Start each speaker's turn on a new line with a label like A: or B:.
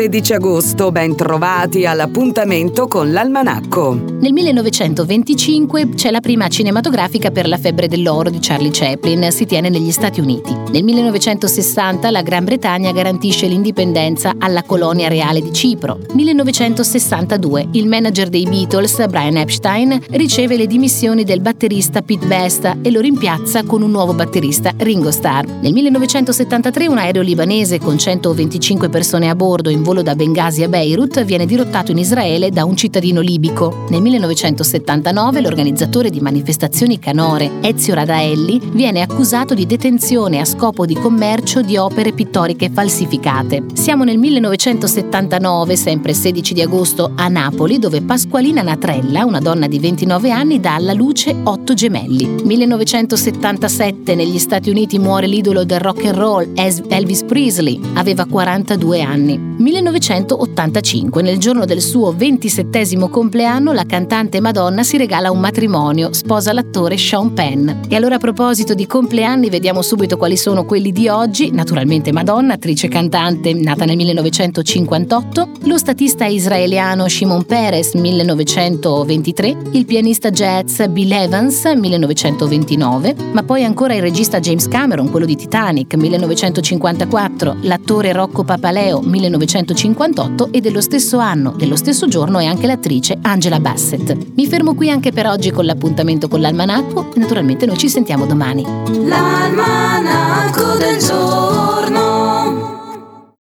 A: 16 agosto, ben trovati all'appuntamento con l'Almanacco.
B: Nel 1925 c'è la prima cinematografica per La febbre dell'oro di Charlie Chaplin, si tiene negli Stati Uniti. Nel 1960 la Gran Bretagna garantisce l'indipendenza alla colonia reale di Cipro. 1962 il manager dei Beatles, Brian Epstein, riceve le dimissioni del batterista Pete Best e lo rimpiazza con un nuovo batterista, Ringo Starr. Nel 1973 un aereo libanese con 125 persone a bordo in volo da Bengasi a Beirut viene dirottato in Israele da un cittadino libico. Nel 1979 l'organizzatore di manifestazioni canore, Ezio Radaelli, viene accusato di detenzione a scopo di commercio di opere pittoriche falsificate. Siamo nel 1979, sempre 16 di agosto, a Napoli, dove Pasqualina Natrella, una donna di 29 anni, dà alla luce 8 gemelli. 1977 negli Stati Uniti muore l'idolo del rock and roll, Elvis Presley, aveva 42 anni. 1985, nel giorno del suo 27° compleanno, la cantante Madonna si regala un matrimonio, sposa l'attore Sean Penn. E allora, a proposito di compleanni, vediamo subito quali sono quelli di oggi. Naturalmente Madonna, attrice cantante, nata nel 1958, lo statista israeliano Shimon Peres, 1923, il pianista jazz Bill Evans, 1929, ma poi ancora il regista James Cameron, quello di Titanic, 1954, l'attore Rocco Papaleo, 1958, e dello stesso anno, dello stesso giorno, è anche l'attrice Angela Bassett. Mi fermo qui anche per oggi con l'appuntamento con l'Almanacco e naturalmente noi ci sentiamo domani.
C: L'Almanacco del giorno.